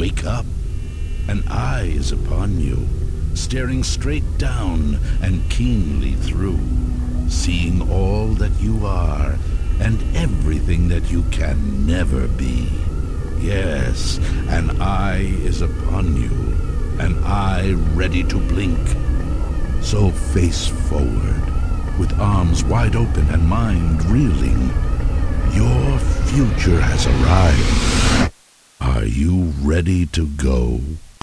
Wake up. An eye is upon you, staring straight down and keenly through, seeing all that you are and everything that you can never be. Yes, an eye is upon you, an eye ready to blink. So face forward, with arms wide open and mind reeling. Your future has arrived. Are you ready to go?